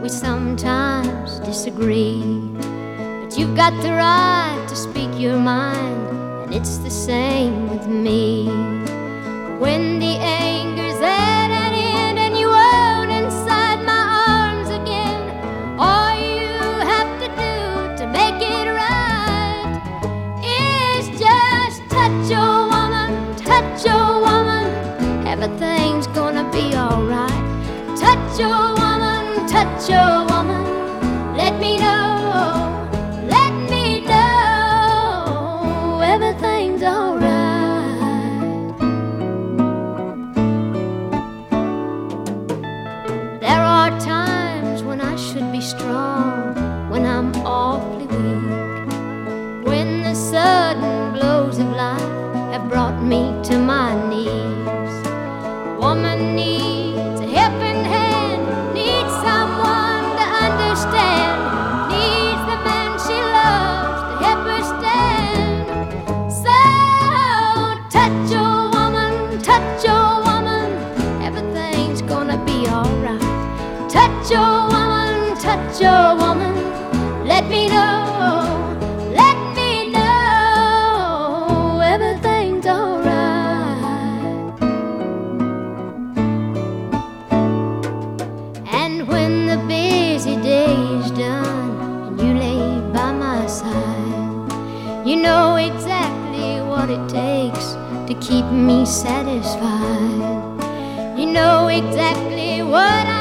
we sometimes disagree, but you've got the right to speak your mind, and it's the same with me. When the anger's at an end and you won't inside my arms again, all you have to do to make it right is just touch your woman, touch your woman. Everything's gonna be alright. Touch your woman, touch your woman. Let me know, let me know everything's alright. There are times when I should be strong, when I'm awfully weak, when the sudden blows of life have brought me to my knees. Woman needs a helping hand, needs someone to understand, needs the man she loves to help her stand. So touch your woman, touch your woman. Everything's gonna be alright. Touch your woman, touch your woman. Let me know, let me know everything's alright. And when the busy day is done and you lay by my side, you know exactly what it takes to keep me satisfied. You know exactly what